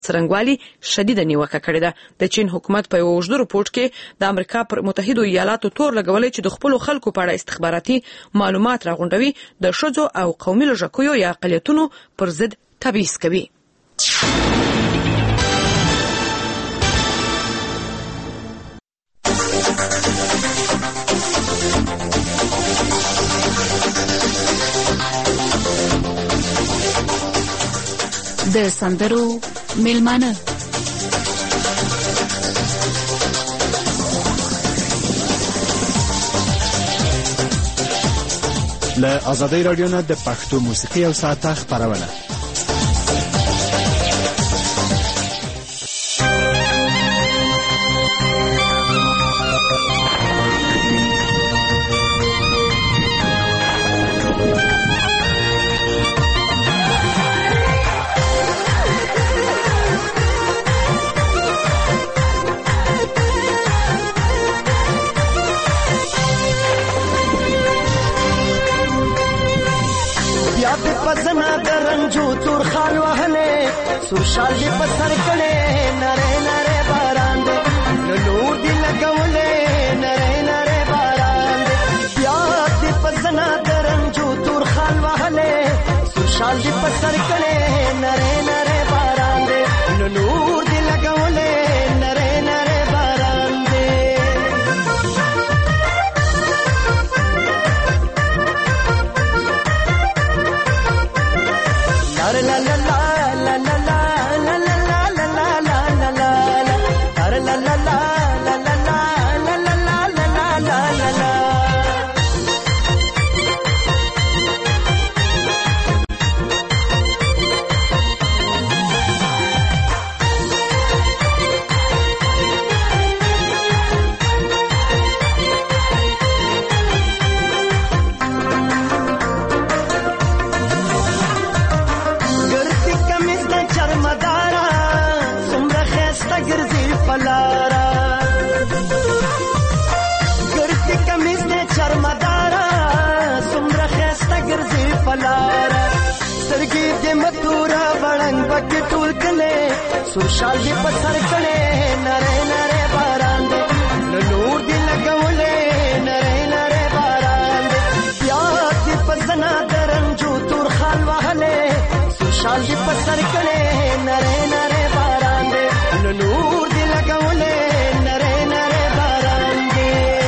څرنګوالي شدیده نیوکه کړې ده. د چین حکومت په یو اوږده رپورټ کې د امریکا پر متحده ایالاتو تور لګولې چې د خپلو خلکو په اړه استخباراتي معلومات راغونډوي، د ښځو او قومي لږکیو یا اقلیتونو پر ضد تبعیض کوي. د سندرو میلمانه له ازادۍ راډیو نه د پښتو موسیقي او ساعته خپرونه. سوشال دی پسر کړي نره نره باران دی نور دی لګولې نره نره باران دی بیا دی پسنا درنجو تور خال وهله سوشال دی پسر کړي نره نره باران دی نور دی لګولې نره نره باران دی. لا لا لا سوشال دی پسر کړي نره نره باران دی نور دی لګولې نره نره باران دی بیا دی پسنا درنجو تور خال وهله سوشال دی پسر کړي نره نره باران دی نور دی لګولې نره نره باران دی.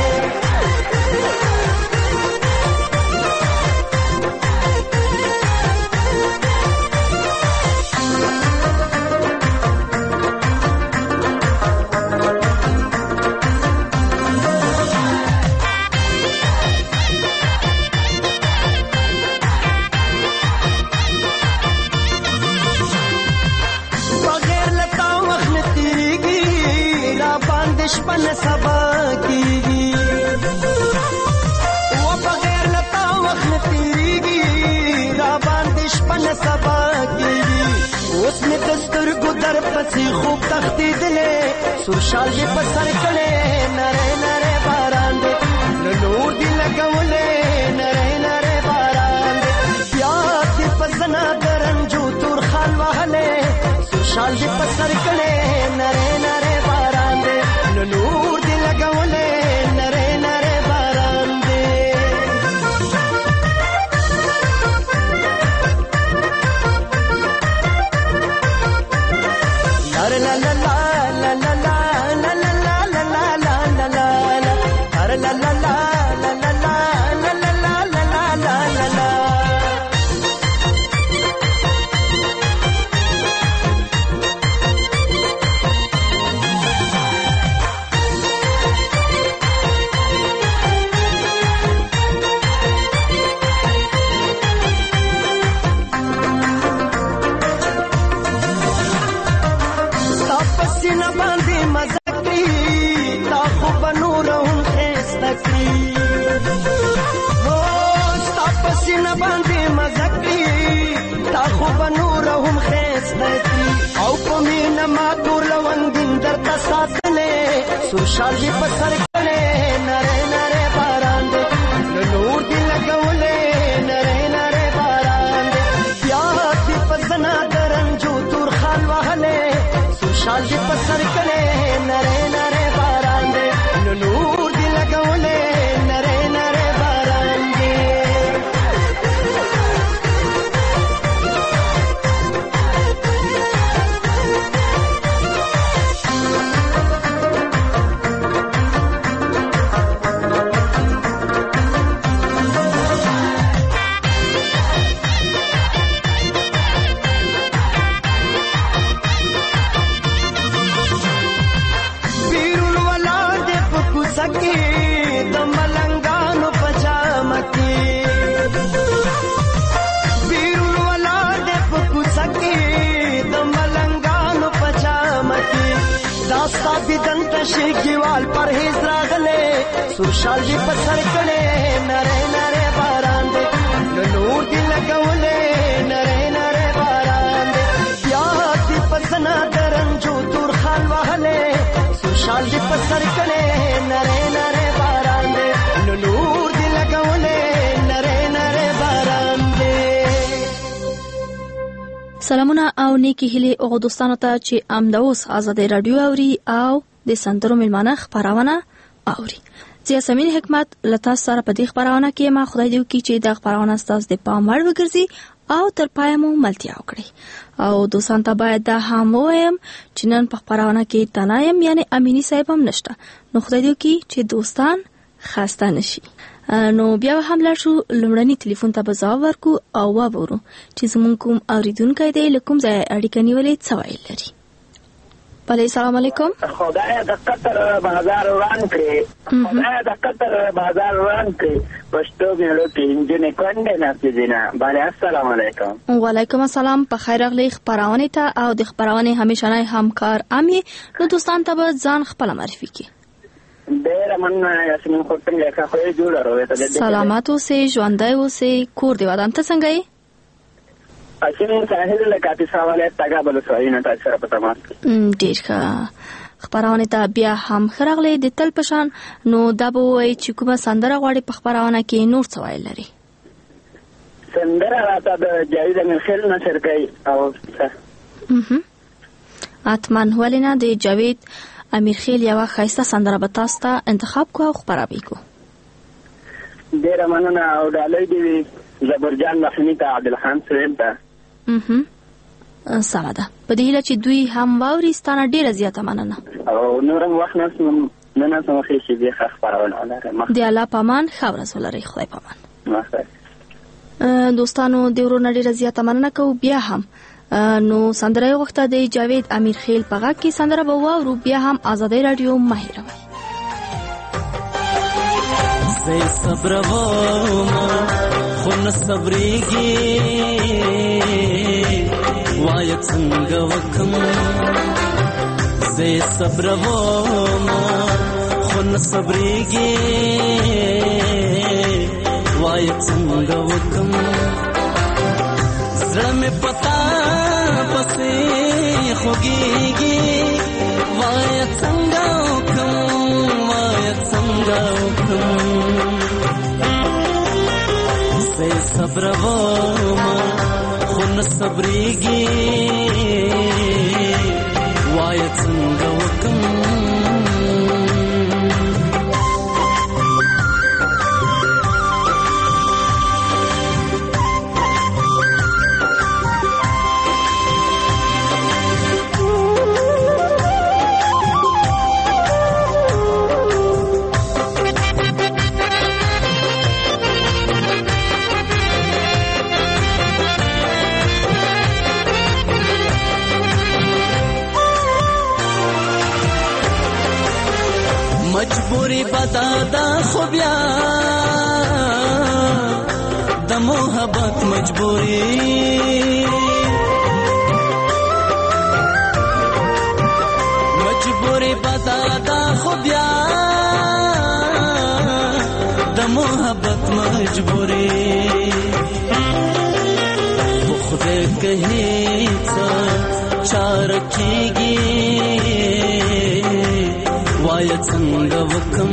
شپن سبا کیږي و بغیر لتا وخت تیریږي را باندې شپن سبا کیږي اوس مې دستر ګدر پسې خوب تختیدلې سوشال دی پسر کړي نره نره باران دی نور دی لګولې نره نره باران دی بیا دی پسنا درنجو تور خال وهله سوشال دی پسر کړي نره نره باران دی نور دی لګولې نره نره باران دی. لا لا لا لا لا لا لا لا لا لا لا لا لا لا لا لا لا سوشال دی پسر کړي نره نره باران دی نور دی لګولې نره نره باران دی بیا دی پسنا درنجو تور خال وهله شال دې په سر کړې نری نری باران دی نو نور دې لګولې نری نری باران دی شګیوال پرهیز راغله سورشال دې په سر کړې نری نری باران دې نور دې لګولې نری نری باران دې بیا دې پسنا درنجو تور خال وهله سورشال دې په سر کړې نری نری باران دې نور دې لګولې نری نری باران دې. سلامونه او نیکی هیله او دوستانو ته چې امداوس آزادۍ رادیو اوري او د سندرو ملمانه خبرونه اوري. زه سمین حکمت لتا سره په دې خبرونه کې ما خدای دې وکړي چې د خبرونه ستاسو د پام وړ وګرځي او تر پای مو ملتیا وکړي. او دوستان ته باید دا هم وایم چې نن په خبرونه کې تنایم یعنی امینی صاحب هم نشته. نو خدای دې وکړي چې دوستان خسته نشي. نو بیا هم لاشو لمړنی ټلیفون ته بځاو ورکو او وورو چې زمونږ کوم اوریدونکو دی لکم ځای اړیکه نیولې څوایل لري. بله سلام علیکم. خدای د قطر بازار روان کړي خدای د قطر بازار روان کړي پښتو میلو کې انجن کونډه نه پیژنه. بله السلام علیکم. وعلیکم السلام. په خیر راغلی خبرونه ته او د خبرونه همیشنه همکار امي. نو دوستان ته به ځان خپل معرفي کړي. ډېر مننه یاسمین خو څنګه ښه خو جوړ راوې ته سلامات اوسې ژوندۍ اوسې کور دی ودان ته څنګه یې اسین ساحل لکاتی سواله تاګه بل سوي نه تاسو سره پته ما ډېر ښه خبرونه ته بیا هم خرغلې د تل پشان. نو دا به وای چې کومه سندره غواړي په خبرونه کې نور څه وایل لري. سندره راته د جاوید امیر نه شرکای او اتمن ولنه د جاوید امیر خیل یو خاصه سندره به تاسو ته انتخاب کو او خبرابي کو. ډېر مننه او ډالۍ دی زبرجان مخنی ته عبدالخان سویم ته سمه ده. په دې هیله چې دوی هم واوري ستانه ډېره زیاته مننه او نورم وخت نه سم خېشي دی خبرونه لرم. دی الله پامان خبر ولري خدای پامان. دوستانو د ورونو ډېره زیاته مننه کو. بیا هم نو سندره وخته د جاوید امیر خیل په غږ کې سندره به واورو. بیا هم آزادۍ رادیو مهیروي. زه صبر وما خو نه صبرېږي وای څنګه وکم. زه صبر وما خو نه صبرېږي وای څنګه وکم. زړه مې پتا پسې خوږېږي وای څنګه وکم وای څنګه وکم. زه صبر وما خو نه صبرېږي وای څنګه وکم. مجبوری بدادا خو بیا د محبت مجبوری مجبوری بدادا خو بیا د محبت مجبوری خدای کہی څه چار کیږي وای څنګه وکم.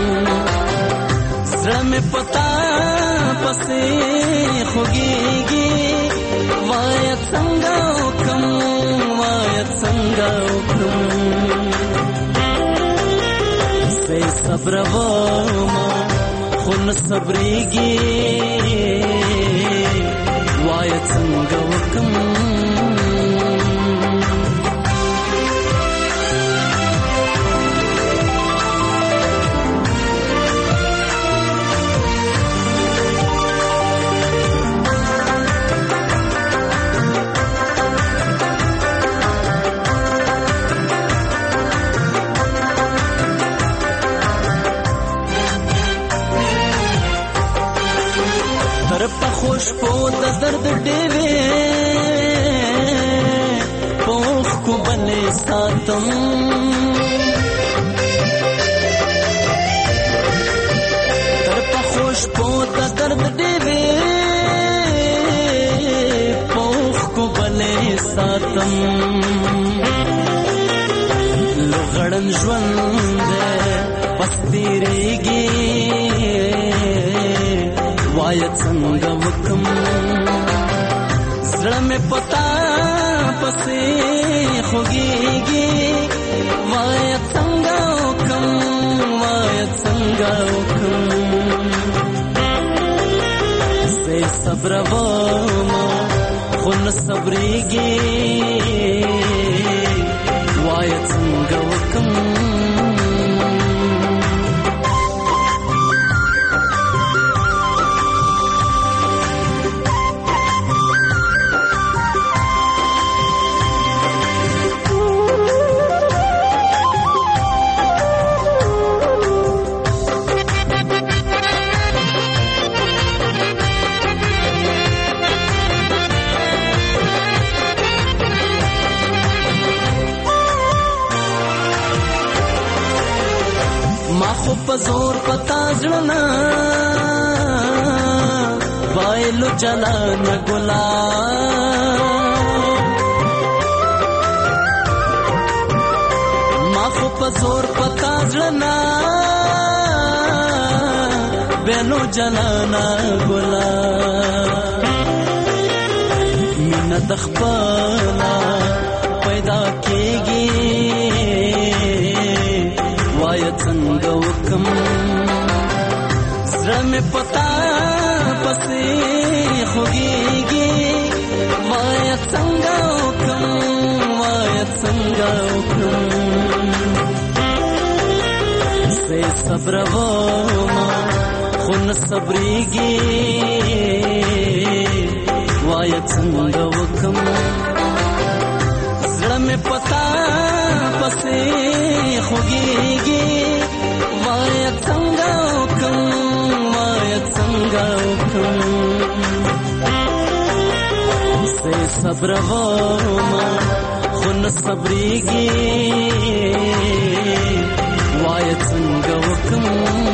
زړه مې پتا پسې خوږېږي وای څنګه وکم وای څنګه څنګه وکړم سې صبر وما خو نه صبرېږي وای څنګه وکړم خوش په د درد ډېوې پوخ کو بلې ساتم تر په خوش په د درد ډېوې پوخ کو بلې ساتم لغړن ژوند بس تیریږي وای څنګه وکم زړه مې پتا پسې خوږيږي وای څنګه وکم سې صبر وما خو نه صبرېږي وای څنګه وکم پزور پتا زړنا وایلو جلان ګلا ما خو پزور پتا زړنا وایلو جلان ګلا مینا دخپلا پیدا کېږي وای څنګه وکم زړه مې پتا پسې خوږيږي وای څنګه وکم سې صبر وما خو نه صبرېږي وای څنګه وکم زړه مې پتا پسې خوږيږي وای څنګه وکم سې صبر وما خو نه صبرېږي وای څنګه وکم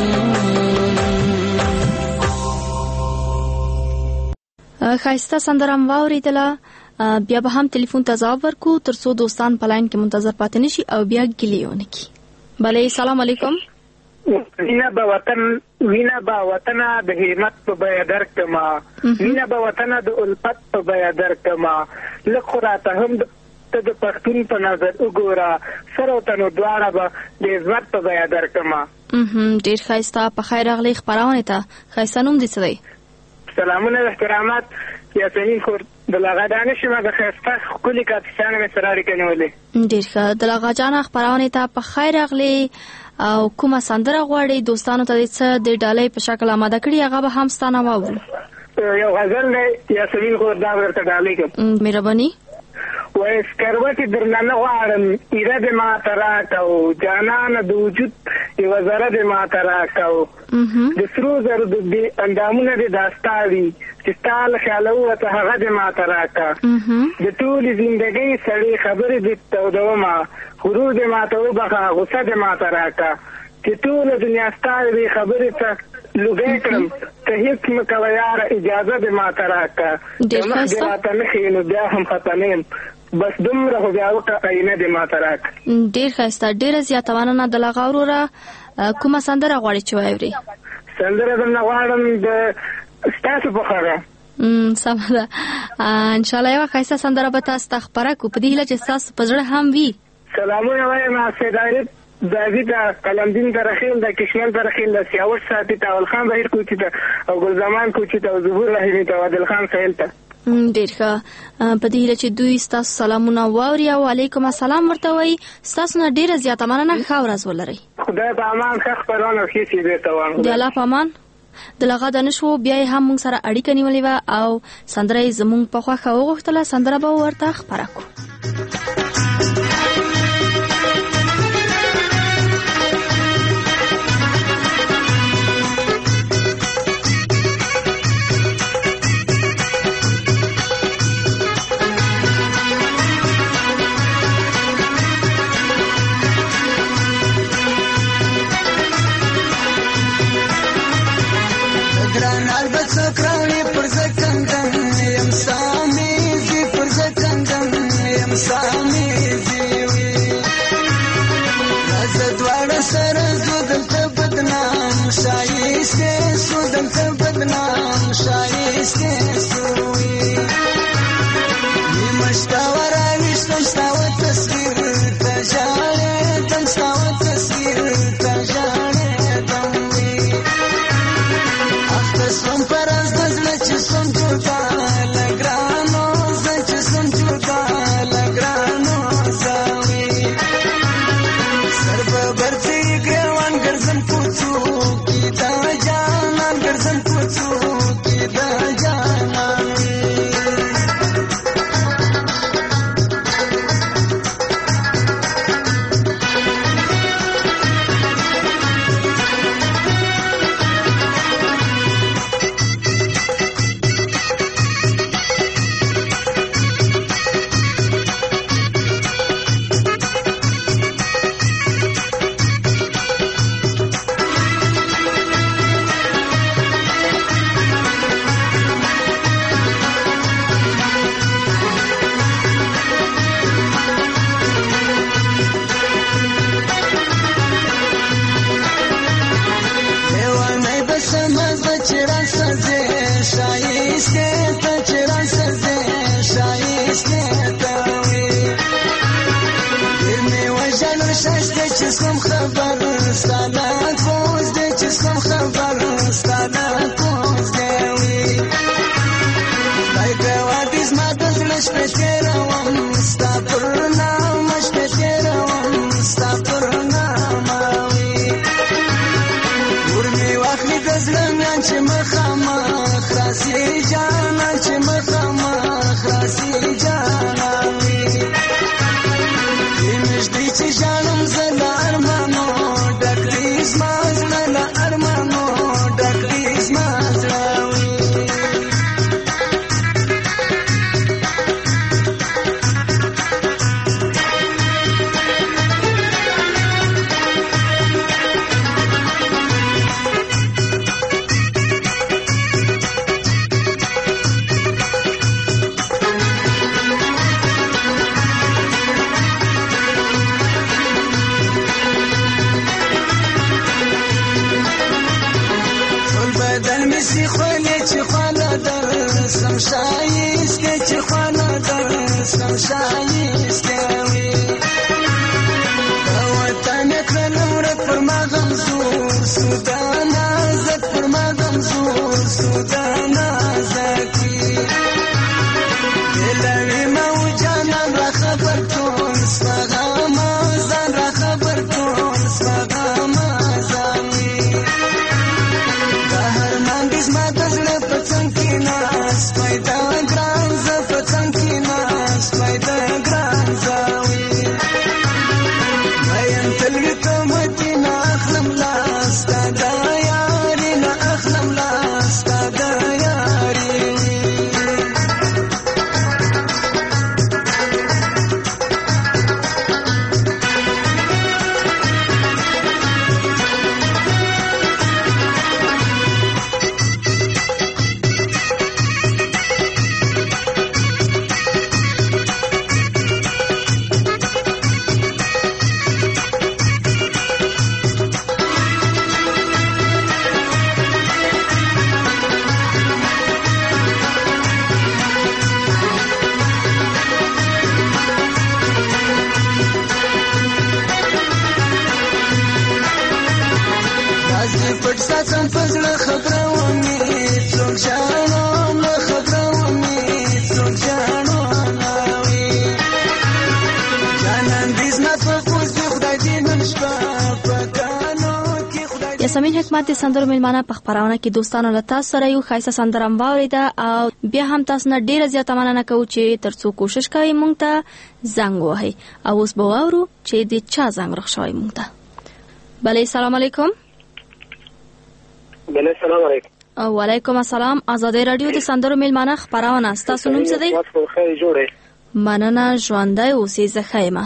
خایسته سندرم واوریدله بیا به هم ټلیفون ته ځواب ورکو ترڅو دوستان په لاین کې منتظر پاتې نشي او بیا ګلیونه کی بله سلام علیکم وینا به وطن د همت په بیا درکما وینا به وطن د الفت په بیا درکما لخراته هم ته د پښتون په نظر وګوره سره تنو دواړه به د عزت په بیا درکما ډیر خایسته په خیر راغلی خبرونه ته خایسته نوم دې څه دی سلامونه احترامات یاسمین خور د لغدانه شمه د خیسته کلی کاتشانه مې سره اړیکه نیولې ډیر ښه د لغجانه خبرونه ته په خیر راغلی او کومه سندره غواړي دوستانو ته څه د ډالۍ په شکل آماده کړي هغه به هم ستانه واورو یو غزل دی یاسمین خور دا ورته ډالۍ کوم مهرباني وای سکروټي درنه نه غواړم ایره دې ما ترا کو جانان د وجود یو زره دې ما ترا کو د سرو زر د اندامونه دې داستاوي چې تال خیالو ته هغه دې ما ترا کا د ټول ژوندۍ سړي خبرې دې تودوما غرور دې ما ته وبخا غصه دې ما ترا کا چې ټول دنیا ستاسو خبرې ته لږه کړم ته هیڅ مکوې یار اجازه دې ما ترا کا دمه دې راته نه خینو بیا هم ختمیم بس دومره خو بیا وکړه اینه دې ما تراک ډیر ښایسته ډیره زیاته مننه د لغه وروره کومه سندره غواړې چې واورې سندره درنه غواړم د ستاسو په خبره سمه ده. ان شاء الله یو ښایسته سندره به تاسو ته خپره کړو په دې هیله چې ستاسو په زړه هم وي. سلامونه وایم سیدایت دازی ته قلمدین ته رخیل د کشمل ته رخیل د سیاوش ساتي ته اول خان بهیر کوچی ته او ګلزمان کوچی ته او زبور رحیمی ته او عادل خان سهیل ته. ډېر ښه. په دې هیله چې دوی ستاسو سلامونه واوري او علیکم السلام ورته وایي. ستاسو نه ډېره زیاته مننه. ښه ورځ ولرئ. خدای په امان. ښه خپرونه ښې شېبې ته وایم. د الله په امان. د لغه د نشو بیا یې هم موږ سره اړیکه نیولې وه او سندره یې زموږ په خوښه وغوښتله. سندره به ورته خپره کړو. ساتم پزړه خبره ومه څوک جانو نه خبره ومه څوک جانو ناوي جانان دې زنات په پوز خدای دې نن شپه پکانو کې خدای یاسمین حکمت د سندرو میلمانه په خبرونه کې دوستانو له تاسو سره یو خایسته سندرم واوریده او بیا هم تاسو نه ډیره زیاته مننه کوو چې ترڅو کوشش کوي مونږ ته زنګ وهي او اوس به واورو چې د چا زنګ راښوي مونږ ته. بله السلام علیکم. بله السلام علیکم. وعلیکم السلام. آزادی رادیو د سندرو میلمانه خبرونه تاسو نوم څه دی؟ مننه ژوندی اوسئ زه ښه یم.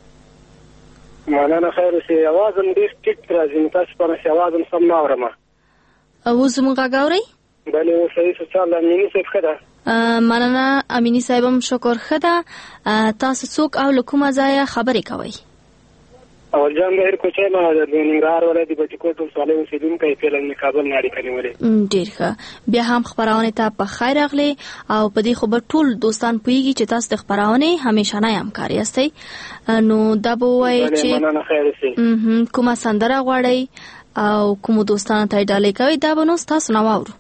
مننه خیر اوسئ. اواز هم ډېر ټیټ راځي نو تاسو په نس اواز هم سم نه اورم. اوس زموږ غږ اورئ؟ بله اوس صحیح څه چل امیني صاحب ښه ده. مننه امیني صاحب هم شکر ښه ده. تاسو څوک او له کومه ځایه خبرې کوئ؟ اول جان بهر کوچی ما د ننګرهار ولایت د بټکوټ ولسوالۍ اوسېدونکی فعلا مې کابل نه اړیکه نیولې. ډېر ښه. بیا هم خپرونې ته په خیر راغلې او په دې خو به ټول دوستان پوهېږي چې تاسو د خپرونې همیشنی همکار یاستئ. نو دا به ووایئ چې مننه خیر اوسئ. کومه سندره غواړئ او کومو دوستانو ته یې ډالۍ کوئ دا به نو ستاسو نه واورو.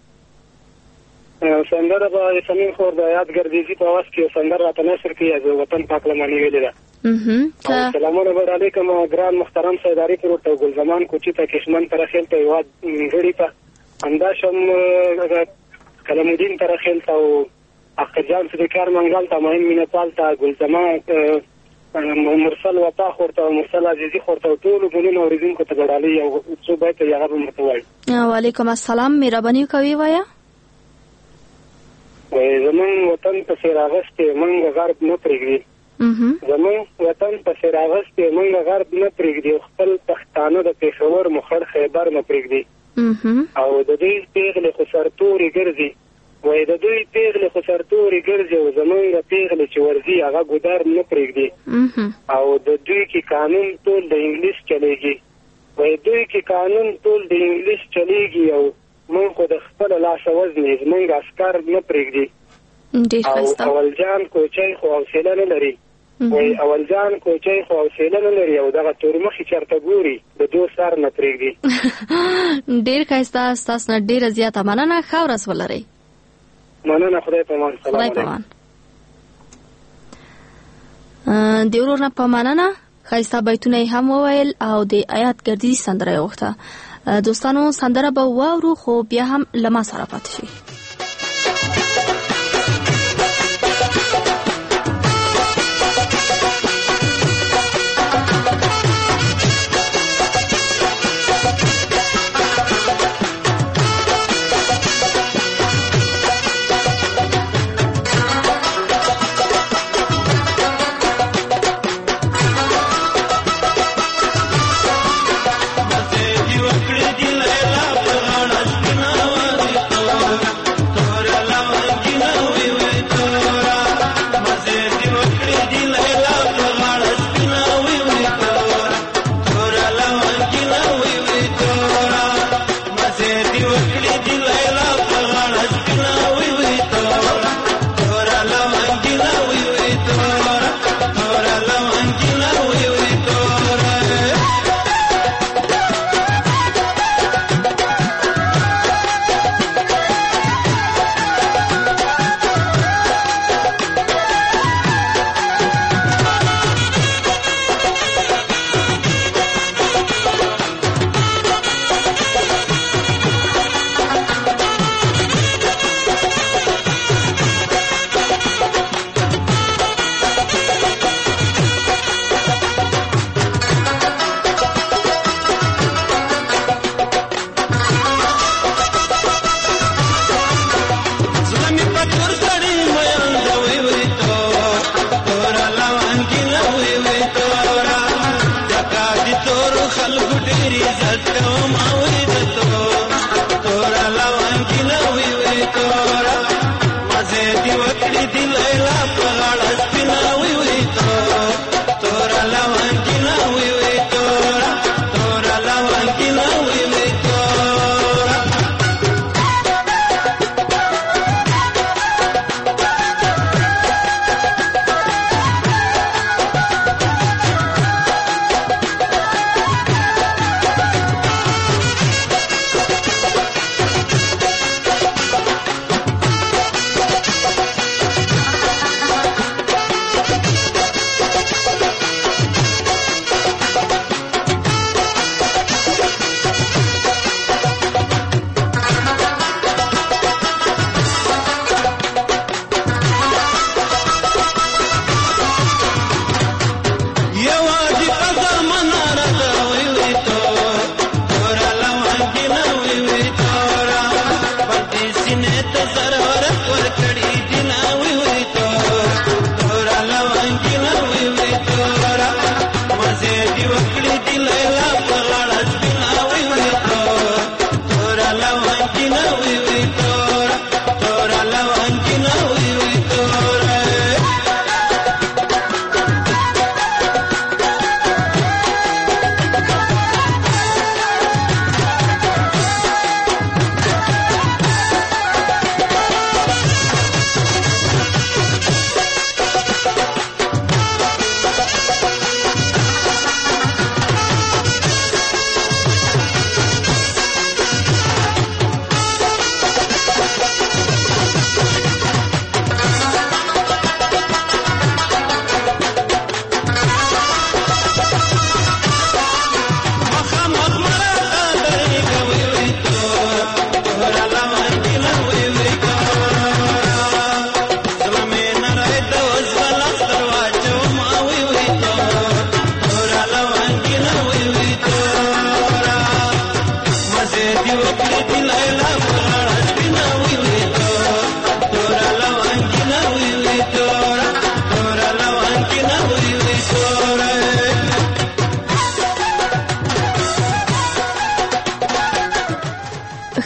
سندره به د سمین خور د یاد ګردیزي په اواز کې یو سندره راته نشر کړي د وطن پاک لمانې ویلې ده. سلامونه به علیکم ګران محترم سیداري پروت او ګل زمان کوچی ته کشمن ترخیل ته یواد غړي ته انداشم کلمودین ترخیل ته او اقجان سدکار منګال ته مهم مینپال ته ګل زمان مرسل وفا خورته او مرسل عزیزي خورته ټول ګلونو اوریدونکو ته ډالۍ او څو بیت یې هغه مرته وایي. وعلیکم السلام. مهرباني کوي وایا زمون وطن په سیراغستې مونږ غرب نه پرېږدي. زمون وطن په سیراغستې مونږ غرب نه پرېږدي. خپل پښتانه د پېښور مخړ خیبر نه پرېږدي او د دوی پیغلې خو سرتورې ګرځي. وایي د دوی پیغلې خو سرتورې ګرځي او زمونږ پیغلې چې ورځي هغه ګودر نه پرېږدي او د دوی کې قانون ټول د انګلیس چلیږي. وایي دوی کې قانون ټول د انګلیس چلیږي او مونږ خو د خپل لاس وزنې زمونږ عسکر نه پرېږدي. او اول جان کوچی خو حوصله نه لري. وایي اول جان کوچی خو حوصله نه لري او دغه تورمخې چېرته ګوري د دو سر نه پرېږدي. ډېر ښایسته. ستاسو نه ډېره زیاته مننه. ښه ورځ ولرئ. مننه. خدای په امان. سلام علیکم. د ورور نه په مننه ښایسته بیتونه یې هم وویل او د آیات ګردیزي سندره یې غوښته. دوستانو سندره به واورو خو بیا هم له ما سره پاتې شئ. Thank you.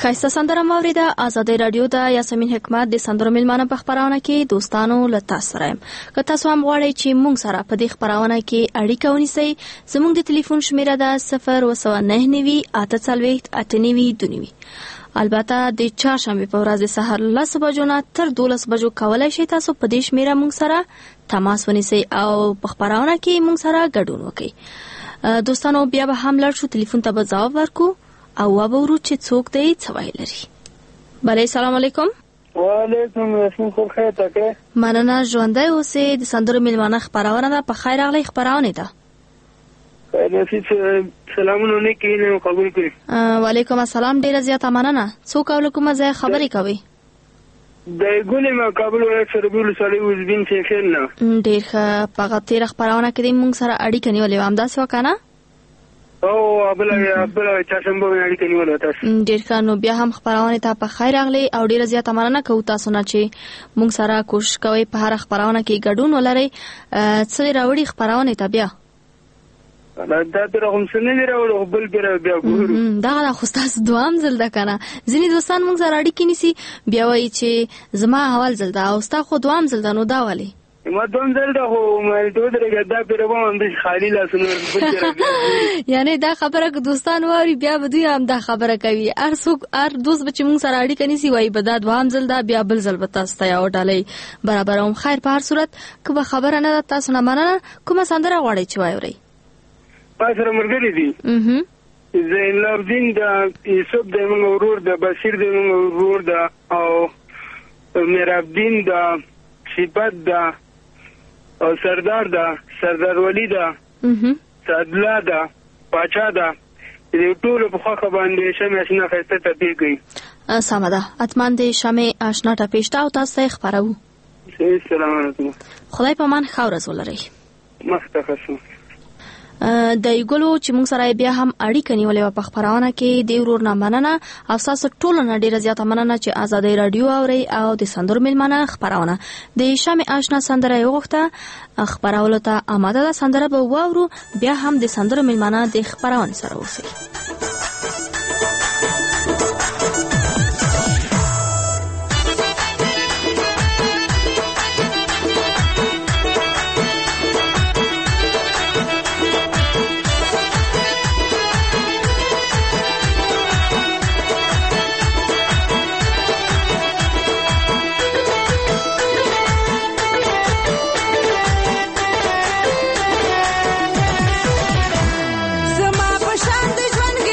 خایسته سندره موریده آزادۍ رادیو د یاسمین حکمت د سندرو میلمانه په خبرونه کې دوستانو له تاسو سره یم. که تاسو هم غواړئ چې موږ سره په دې خبرونه کې اړیکه ونیسئ، زموږ د ټلیفون شمیره ده 029989892. البته د چهارشنبې په ورځ د سهار 10 بجو نه تر 12 بجو کولای شئ تاسو په دې شمیره موږ سره تماس ونیسئ او په خبرونه کې موږ سره ګډون وکړئ. دوستانو بیا به هم لاړ شو ټلیفون ته به ځواب ورکو او وبورو چې څوک دی څه ویل لري. بله سلام علیکم. وعلیکم السلام. خو خیر تکه مننه ژوندۍ اوسئ. د سندرو میلمانه خبرونه ده. په خیر راغلی خبرونه ده. سلامونه نه کینې قبول کړئ. وعلیکم السلام. ډیره زیاته مننه. څوک او کومه ځای خبرې کوي؟ د ګولې ما قبول ولایت سربول صالح وزبین شیخین نه. ډیر ښه. په تیر خبرونه کې موږ سره اړیکه نیولې و همداسې وکنه؟ او بل چاشنبه اړیکه نیولې تاسو. ډیر ښه. نو بیا هم خبرونه ته په خیر راغلی او ډیره زیاته مننه کوو تاسو نه چې موږ سره کوشش کوئ په هر خبرونه کې ګډون ولرئ. څه راوړي خبرونه ته بیا؟ دا تر هم څه نه راوړو بل بیا ګورو. دا خو تاسو دوام ځل ده کنه. ځینې دوستان موږ سره اړیکې نیسي بیا وایي چې زما اول ځل ده او ستا خو دوام ځل ده. نو دا ولې؟ ما دوام ځل ده خو مې ته درګه دا پیرو هم د خالی لاسونه یعنی دا خبره که دوستان واري بیا به دوی هم دا خبره کوي. هر دوست به چې موږ سره اړیکه نیسي وایي به دا دوام ځل ده بیا بل ځل به تاسو ته یو ډالۍ برابروم. خیر په هر صورت که به خبره نه ده تاسو نه مننه. کومه سندره غواړئ چې واورئ؟ سره مرګري دي. زین الدین دا یوسف د موږ ورور د بشیر د موږ ورور دا او میرابدین دا صفات دا او سردار دا سردار ولی دا صدلا دا پاچا دا دې ټول په خوا باندې شمه آشنا خسته ټپی کوي. سمه ده. اتمان دې شمه آشنا ټپیشته او تاسو ته خبرو. السلام علیکم. خدای په مان خاورز ولري. مختصر د یګلو چې موږ سره بیا هم اړیکه نیولې و په خبرونه کې د ورور نه مننه او تاسو ټول نه ډیره زیاته مننه چې آزادۍ رادیو اوري او د سندرو میلمانه خبرونه د شمع آشنا سندره یوغته خبرولو ته آماده ده. سندره به واورو بیا هم د سندرو میلمانه د خبرونه سره اوسئ. زما په شان د ژوند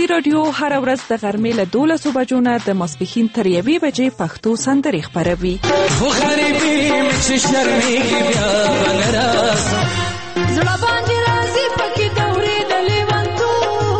ازادي رادیو هر ورځ د غرمې له 12 بجو نه د ماسپښین تر 1 بجې پښتو سندرې خپروي. خو غریبي مې چې شرمېږي بیا به نه راسم زړه باندې راځي پکې دورې د لیونتوب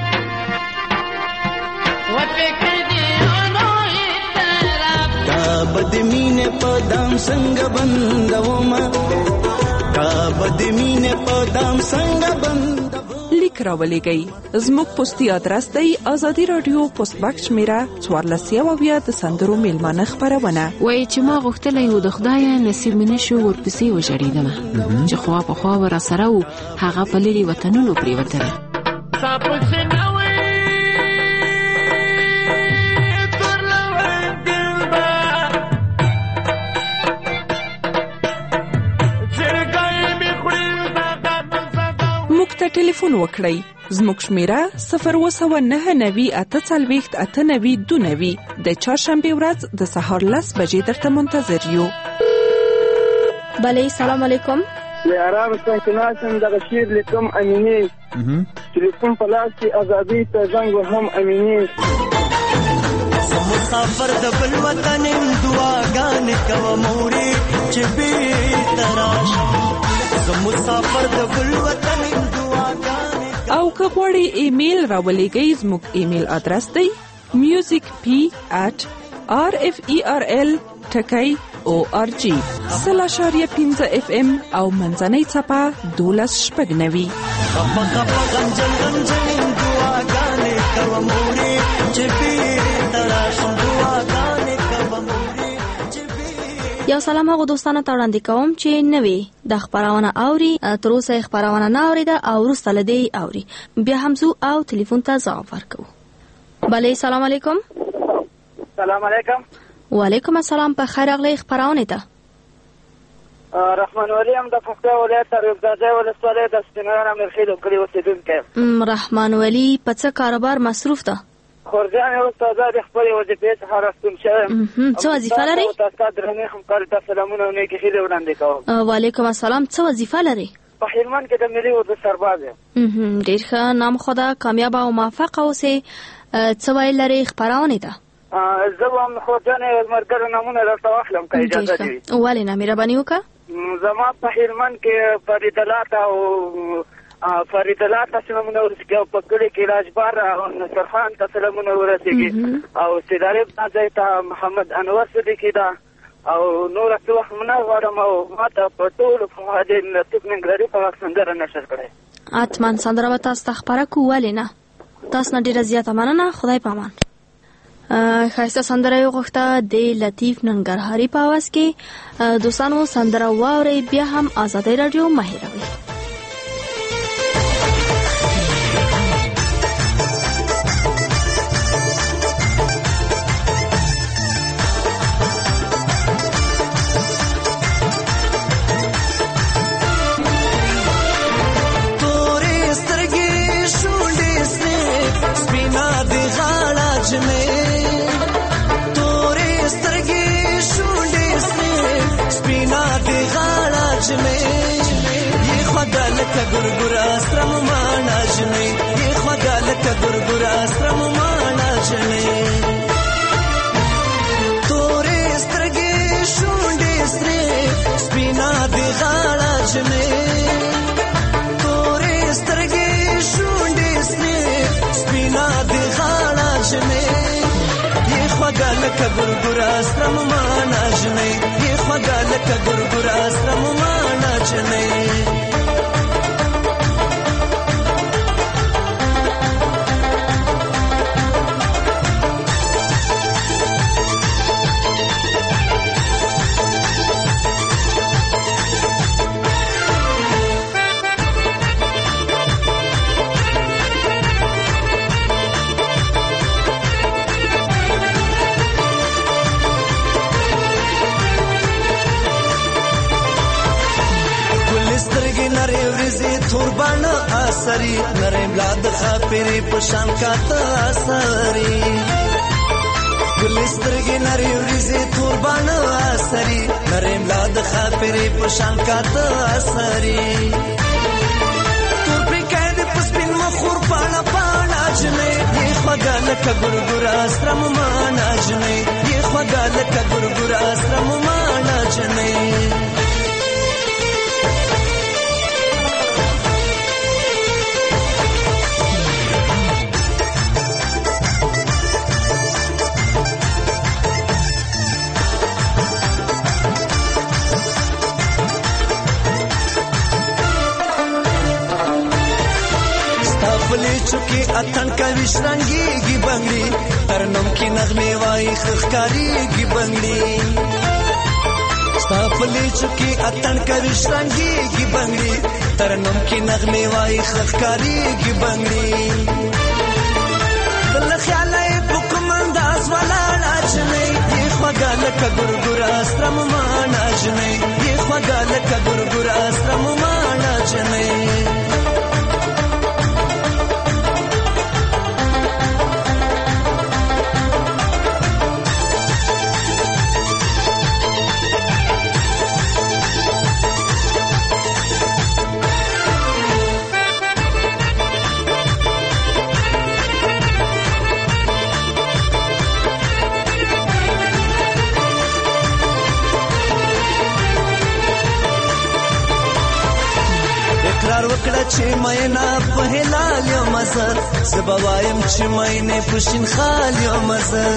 وفکر دې انو اعتراف تا بد مینې په دام څنګه بندومه تا بد مینې په دام څنګه بندومه. لیک راولېږئ. زموږ پوسټي ادرس دی ازادي رادیو پوسټ باکس شمیره 1400 د سندرو میلمانه خپرونه. وایي چې ما غوښتلی و د خدایه نصیب مې نه شو ورپسې وژړېدمه چې خوا په خوا به راسره و هغه په لرې وطنونو پرېوتله. ټلیفون وکړئ. زموږ شمیره 029984892 د چهارشنبه ورځ د سهار 10 بجې درته منتظر یو. بله سلام علیکم. یاران څنګه ناسم د شیر لیکم امینی ټلیفون په لاس کې ازادي ته زنګ هم امینی. مسافر د بل وطن دعاګانې کوم موري چې به تراش مسافر د بل وطن او که غواړئ ایمیل راولېږئ. زموږ ایمیل ادرس دی musicp@rferl.org /15 FM او منځنۍ څپه 1299. یو سلام هغه دوستانو ته وړاندې کوم چې نوې د خبرونه اوري تر اوسه خبرونه نه اوريده او وروسته لدی اوري بیا همزو او ټلیفون ته ځواب ورکو. بله سلام علیکم. سلام علیکم. وعلیکم السلام. په خیر راغلی خبرونه ته. رحمان ولی هم د پښتو ولایت ریاضي ولسوالۍ د سپینار امرخیل کلی اوسیدونکی. رحمان ولی په څه کاروبار مصروف ده؟ خورجان استاد د خپل وظیفې څخه راستون شوم. څه وظیفه لري؟ تاسو درنه همکار ته سلامونه او نیکی خیره وړاندې کوم. وعلیکم السلام. څه وظیفه لري؟ په هلمند کې د ملي اردو سرباز یم. ډیر ښه. نام خدا کامیاب او موفق اوسې. څه ویل لري خبرونه ته؟ زه هم خورجان مرګر نمونه راته واخلم که اجازه دي. ولې نه مهرباني وکړه. زما په هلمند کې فریدلات او فریدلات سلامونه ورسېږي او په کلي کې راجبار او نصرخان ته سلامونه ورسېږي او سیدارب نازی ته محمد انور صدیقي ده او نور څه وخت نه غواړم او ما ته په ټولو فهادې لطیف ننګرهاري په سندره نشر کړی. حتما سندره به تاسو ته خپره کړو. ولې نه. تاسو نه ډېره زیاته مننه. خدای پامان. ښایسته سندره یې وغوښته د لطیف ننګرهاري په اواز کې. دوستانو سندره واورئ بیا هم ازادي رادیو مه هېروئ. ګورګورا سترم مانا جنې یې خواږه لکه ګورګورا سترم مانا جنې تورې سترګې شونډې سرې سپینا دې غاړه جنې تورې سترګې شونډې سرې سپینا دې غاړه جنې یې خواږه لکه ګورګورا سترم مانا جنې یې خواږه لکه ګورګورا سترم مانا جنې توربانا اثری نرم لاد خاپری پشان کاتا اثری گلسترگی نری ورزی توربانا اثری نرم لاد خاپری پشان کاتا اثری تور پری کید پسپین مخور پانا پانا ناجنې یې خوږه لکه ګورګوره سره مما ناجنې یې خوږه لکه ګورګوره سره مما ناجنې چوکي اتن کوي شرنګيږي بنگړي ترنم کې نغمه وای خخکاریږي بنگړي ستاپلي چوکي اتن کوي شرنګيږي بنگړي ترنم کې نغمه وای خخکاریږي بنگړي بل خیالای حکم انداز والا ناچنې یې خوږه لکه ګورګوره سره مما ناچنې یې خوږه لکه ګورګوره سره مما ناچنې چې مېنا په هلال یو مزه سبوایم چې مېنه پښین خال یو مزه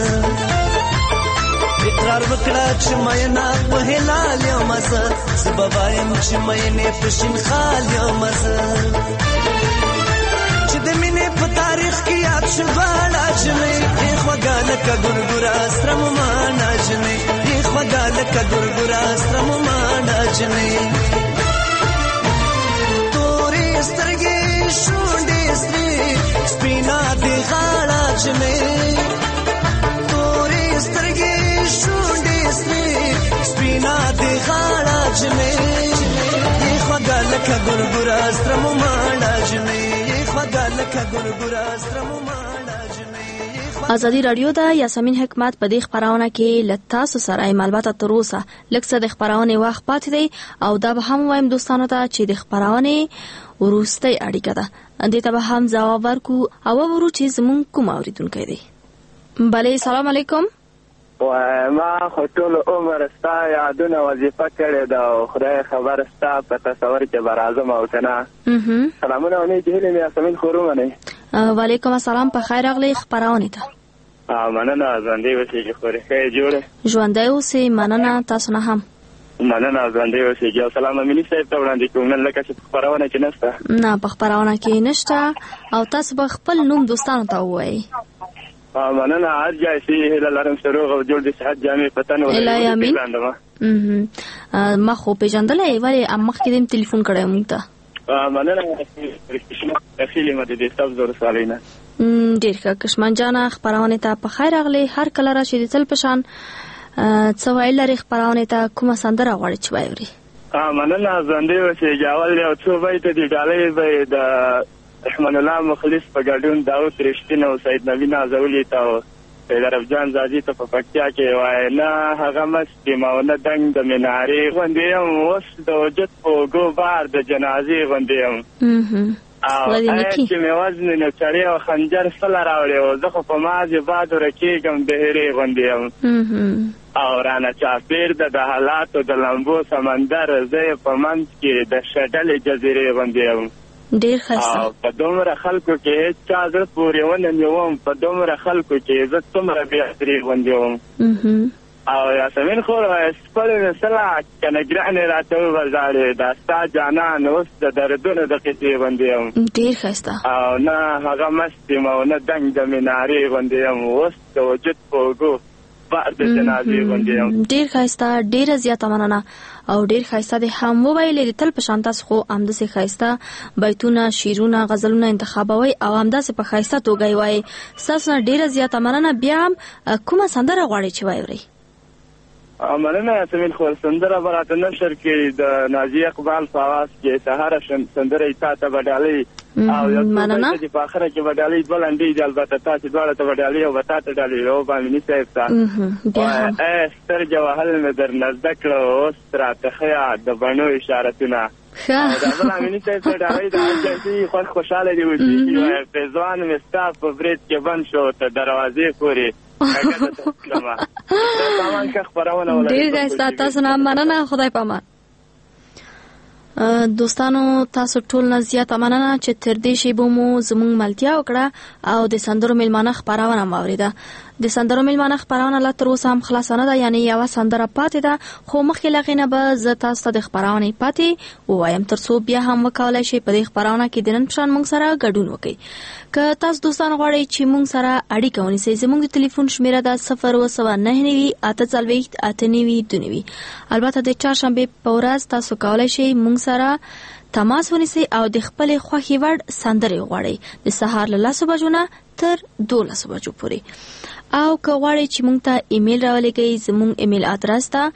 اقرار وکړه چې مېنا په هلال یو مزه سبوایم چې مېنه پښین خال یو مزه چې د مینې په تاریخ کې یاد شواله جنې خوږه لکه ګورګوره سره مما ناجنې خوږه لکه ګورګوره سره مما ناجنې سترګې شونډې سرې سپینا دې غاړه جنې تورې سترګې شونډې سرې سپینا دې غاړه جنې یې خوږه لکه ګورګوره سره مما ناجنې یې خوږه لکه ګورګوره سره مما ناجنې ازادي رادیو د یاسمین حکمت په دې خبرونه کې لتا سره معلومات تر اوسه لکه د خبرونه وخت پاتې دی او دا به هم وایم دوستانو ته چې د خبرونه ورسته اړیکه ده دې ته به هم جواب ورکو او ورو چې زمون کوم اوریدونکو دی بله سلام علیکم ما خو ټول عمر ستا یادونه وظیفه کړې ده او خدای خبر ستا په تصور کې به راځم او که نه سلامونه او نیکې هیلې مې یاسمین خورو منئ وعلیکم السلام په خیر راغلی خپرونې ته مننه ژوندی اوسېږي خورې ښه یې جوړې ژوندی اوسې مننه تاسو نه هم مننه ژوندی اوسېږي او سلام امیني صاحب ته وړاندې کوم نن لکه چې په خپرونه کې نشته نه په خپرونه کې نشته او تاسو به خپل نوم دوستانو ته ووایئ مننه هر جایسي هیله لرم چې روغ او جوړ دې صحت جامې په تن ولرئ ما خو پېژندلی ولې مخکې دې تلیفون کړی موږ ته مننه اخیلې مې دې سبز ورسالۍ نه ډېر ښه کشمن جانه خپرونې ته په خیر راغلی هر کله راشي د تل په شان څه ویل لري خپرونې ته کومه سندره غواړي چې واوري مننه ژوندی اوسېږي اول یو څو بیته دې ډالۍ به د رحمان الله مخلص په ګډون داود رښتین او سید نبی نازولي ته او سید عرب جان زادي ته په پکتیا کې وایي نه هغه مست یم او نه دنګ د مینارې غوندې یم اوس د وجود په اوږو بار د جنازې غوندې یم او چې مې وزن نه چړې او خنجر سله راوړې او زه خو په مازې باد ورکېږم د هیرې غوندې یم او رانه چاپېر د حالاتو د لمبو سمندر زه یې په منځ کې د شډلې جزیرې غوندې یم ډېر ښایسته او په دومره خلکو کې هېڅ چا زه پورې ونه نیوم په دومره خلکو کې زه څومره بېحترې غوندې وم او یاسمین خور سپړې مې سله که نه ګرانې راته وغځاړې دا ستا جانان اوس د دردونو د قصې غوندې یم ډېر ښایسته او نه هغه مست یم او نه دنګ د مینارې غوندې یم اوس د وجود په اوږو بار د جنازې غوندې یم ډېر ښایسته ډېره زیاته مننه او ډېر ښایسته دې هم وویلې د تل په شان تاسو خو همداسې ښایسته بیتونه شعرونه غزلونه انتخابوئ او همداسې په ښایسته توګه یې وایئ ستاسو نه ډېره زیاته مننه بیا هم کومه سندره غواړئ چې واورئ مننه یاسمین خور سندره به راته نشر کړي د نازیه اقبال په اواز کې سهاره سندره یې تا ته به ډالۍ او یو څو بیته دې په اخره کې به ډالۍ دوه لنډۍ دي البته تاسې دواړه ته به ډالۍ او به تا ته ډالۍ او به امیني صاحب ته سترګې وهل مې درنه زده کړه اوس راته ښیه د بڼو اشارتونه دا بل امیني صاحب ته ډارۍ د هر چا چې خوشحاله دي اوسېږي پېزوان مې ستا په برید کې بند شو تر دروازې پورې ډېر ښایسته. تاسو نه مننه. خدای پامان. دوستانو تاسو ټول نه زیاته مننه چې تر دې شیبو مو زموږ ملتیا وکړه او د سندرو میلمانه خپرونه مو اوریده. د سندرو میلمانه خپرونه لا تر اوسه هم خلاصه نه ده، یعنی یوه سندره پاتې ده، خو مخکې له هغې نه به زه تاسو ته د خپرونې پاتې ووایم تر څو بیا هم وکولی شئ په دې خپرونه کې د نن په شان موږ سره ګډون وکړئ. که تاسو دوستان غواړئ چې موږ سره اړیکه ونیسئ، زموږ د ټلیفون شمیره ده 029 840 892. البته د چهارشنبې په ورځ تاسو کولی شئ موږ سره تماس ونیسئ او د خپلې خوښې وړ سندرې وغواړئ د سهار له 10 بجو نه تر 12 بجو پورې. او که غواړئ چې موږ ته ایمیل راولېږئ، زموږ ایمیل ادرس ده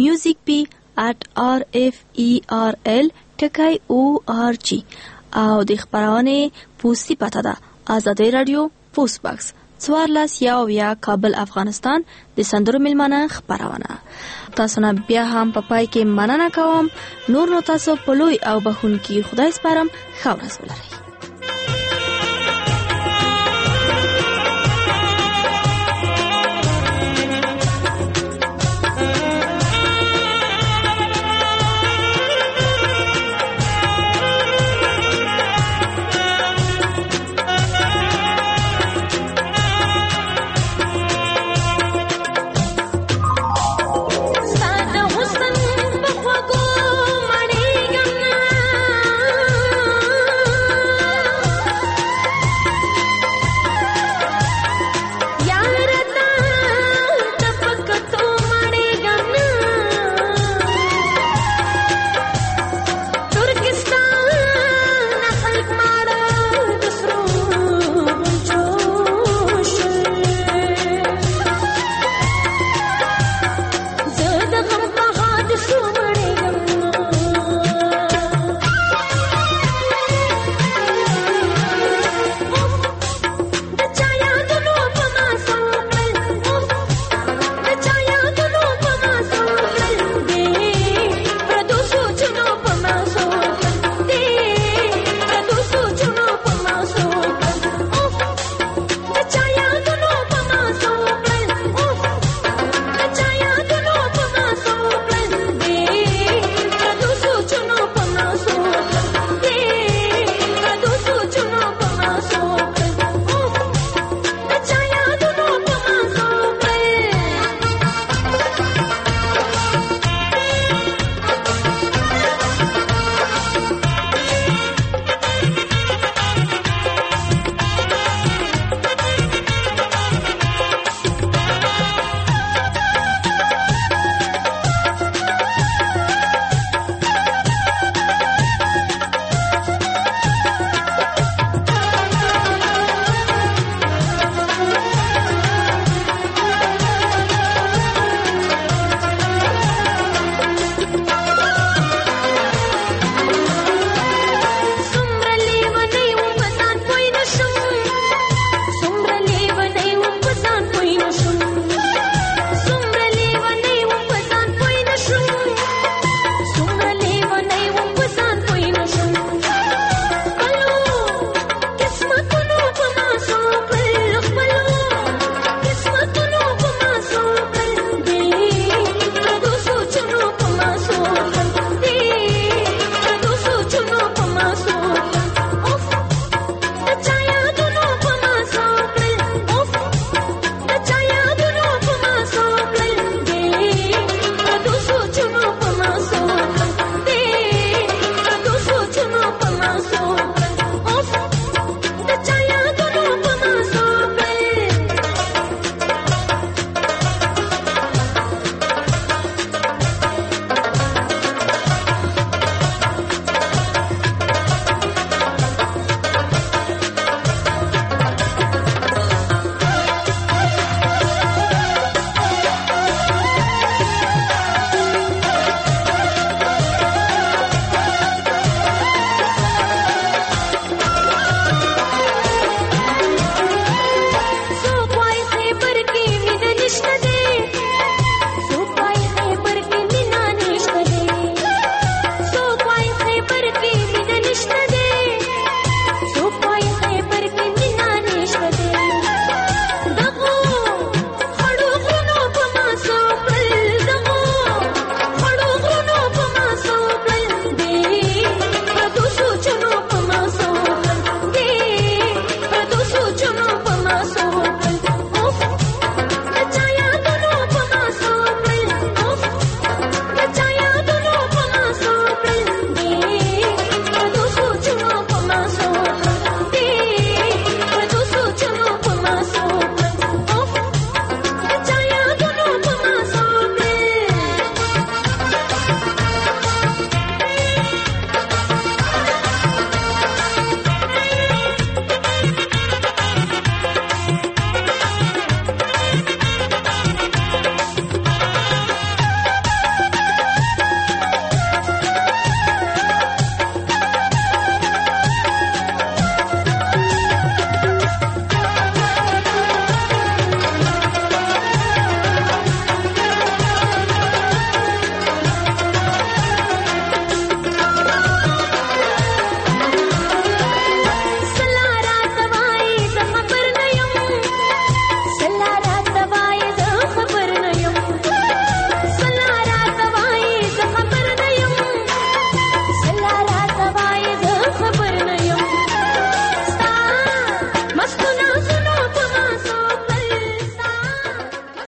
musicp@rferl.org او د خپرونې پوسټي پته ده آزادۍ رادیو پوسټ باکس 14 کابل افغانستان د سندرو میلمانه خپرونه. تاسو نه بیا هم په پای کې مننه کوم. نور نو تاسو په لوی او بخونکي خدای سپارم. ښه ورځ ولرئ.